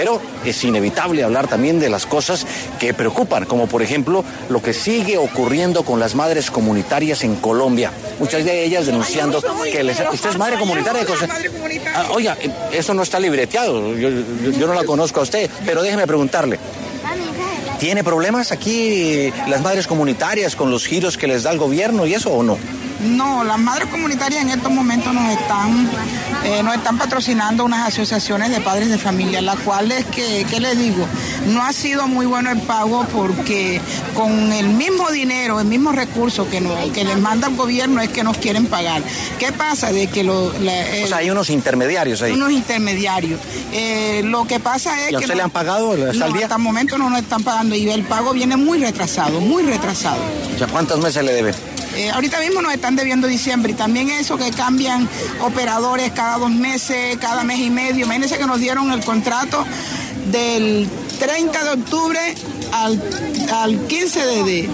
Pero es inevitable hablar también de las cosas que preocupan, como por ejemplo lo que sigue ocurriendo con las madres comunitarias en Colombia. Muchas de ellas denunciando que usted es madre comunitaria. Oiga, eso no está libreteado, yo no la conozco a usted, pero déjeme preguntarle. ¿Tiene problemas aquí las madres comunitarias con los giros que les da el gobierno y eso o no? No, las madres comunitarias en estos momentos nos están patrocinando unas asociaciones de padres de familia, las cuales, ¿qué les digo? No ha sido muy bueno el pago porque con el mismo dinero, el mismo recurso que les manda el gobierno es que nos quieren pagar. ¿Qué pasa? De que o sea, hay unos intermediarios ahí. Unos intermediarios. Lo que pasa es que... ¿Y a usted le han pagado hasta el día? Hasta el momento no nos están pagando y el pago viene muy retrasado, muy retrasado. O sea, ¿cuántos meses le deben? Ahorita mismo nos están debiendo diciembre y también eso que cambian operadores cada 2 meses, cada mes y medio. Imagínense que nos dieron el contrato del 30 de octubre al 15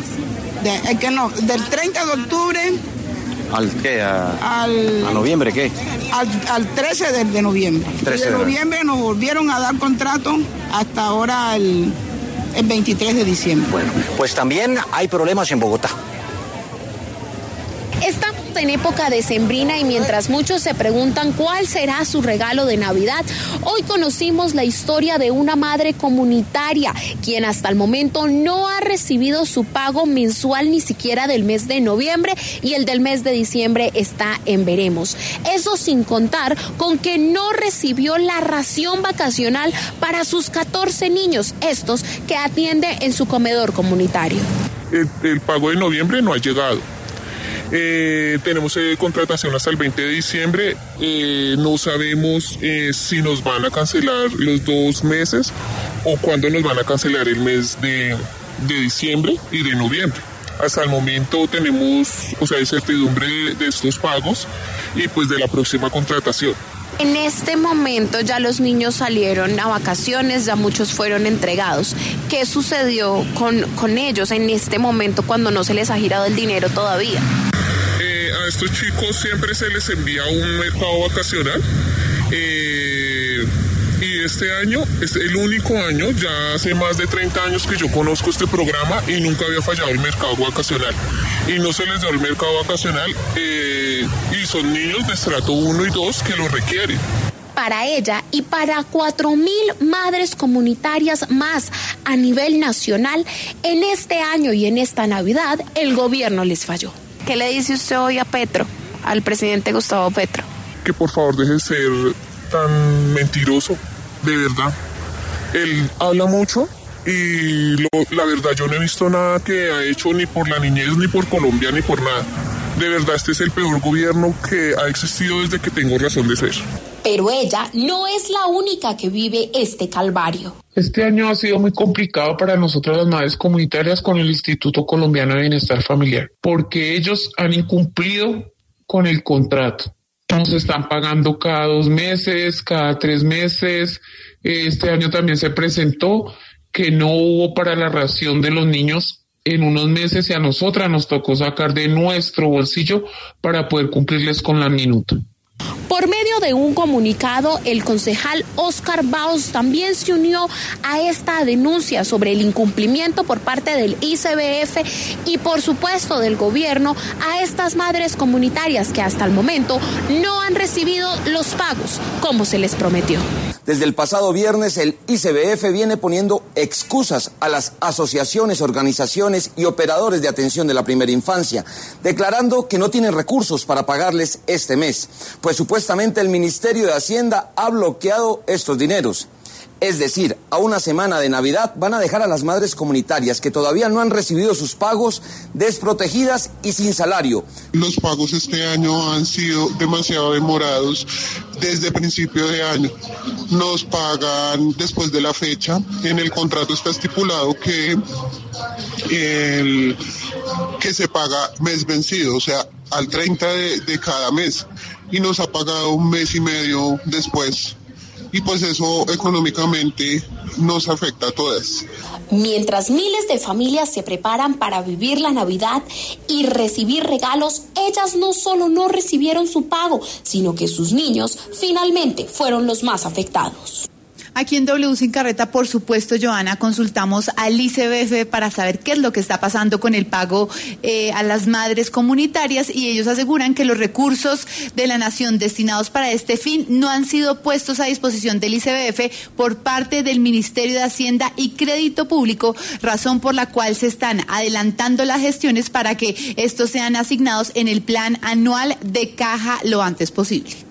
del 30 de octubre... ¿Al qué? ¿A noviembre qué? Al 13 de noviembre. 13 de noviembre nos volvieron a dar contrato hasta ahora el 23 de diciembre. Bueno, pues también hay problemas en Bogotá. Estamos en época decembrina y mientras muchos se preguntan cuál será su regalo de Navidad, hoy conocimos la historia de una madre comunitaria, quien hasta el momento no ha recibido su pago mensual ni siquiera del mes de noviembre y el del mes de diciembre está en veremos. Eso sin contar con que no recibió la ración vacacional para sus 14 niños, estos que atiende en su comedor comunitario. El pago de noviembre no ha llegado. Tenemos contratación hasta el 20 de diciembre, no sabemos si nos van a cancelar los 2 meses o cuándo nos van a cancelar el mes de diciembre y de noviembre. Hasta el momento tenemos, incertidumbre de estos pagos y pues de la próxima contratación. En este momento ya los niños salieron a vacaciones, ya muchos fueron entregados. ¿Qué sucedió con ellos en este momento cuando no se les ha girado el dinero todavía? A estos chicos siempre se les envía un mercado vacacional y este año es el único año, ya hace más de 30 años que yo conozco este programa y nunca había fallado el mercado vacacional y no se les dio el mercado vacacional y son niños de estrato 1 y 2 que lo requieren. Para ella y para 4,000 madres comunitarias más a nivel nacional, en este año y en esta Navidad, el gobierno les falló. ¿Qué le dice usted hoy a Petro, al presidente Gustavo Petro? Que por favor deje de ser tan mentiroso, de verdad. Él habla mucho y la verdad yo no he visto nada que ha hecho ni por la niñez, ni por Colombia, ni por nada. De verdad este es el peor gobierno que ha existido desde que tengo razón de ser. Pero ella no es la única que vive este calvario. Este año ha sido muy complicado para nosotros las madres comunitarias con el Instituto Colombiano de Bienestar Familiar, porque ellos han incumplido con el contrato. Nos están pagando cada 2 meses, cada 3 meses. Este año también se presentó que no hubo para la ración de los niños en unos meses y a nosotras nos tocó sacar de nuestro bolsillo para poder cumplirles con la minuta. Por medio de un comunicado, el concejal Oscar Baos también se unió a esta denuncia sobre el incumplimiento por parte del ICBF y, por supuesto, del gobierno a estas madres comunitarias que hasta el momento no han recibido los pagos como se les prometió. Desde el pasado viernes, el ICBF viene poniendo excusas a las asociaciones, organizaciones y operadores de atención de la primera infancia, declarando que no tienen recursos para pagarles este mes, pues supuestamente el Ministerio de Hacienda ha bloqueado estos dineros. Es decir, a una semana de Navidad van a dejar a las madres comunitarias que todavía no han recibido sus pagos desprotegidas y sin salario. Los pagos este año han sido demasiado demorados desde principio de año. Nos pagan después de la fecha. En el contrato está estipulado que se paga mes vencido, o sea, al 30 de cada mes. Y nos ha pagado 1 mes y medio después. Y pues eso económicamente nos afecta a todas. Mientras miles de familias se preparan para vivir la Navidad y recibir regalos, ellas no solo no recibieron su pago, sino que sus niños finalmente fueron los más afectados. Aquí en W Sin Carreta, por supuesto, Joana, consultamos al ICBF para saber qué es lo que está pasando con el pago a las madres comunitarias, y ellos aseguran que los recursos de la Nación destinados para este fin no han sido puestos a disposición del ICBF por parte del Ministerio de Hacienda y Crédito Público, razón por la cual se están adelantando las gestiones para que estos sean asignados en el plan anual de caja lo antes posible.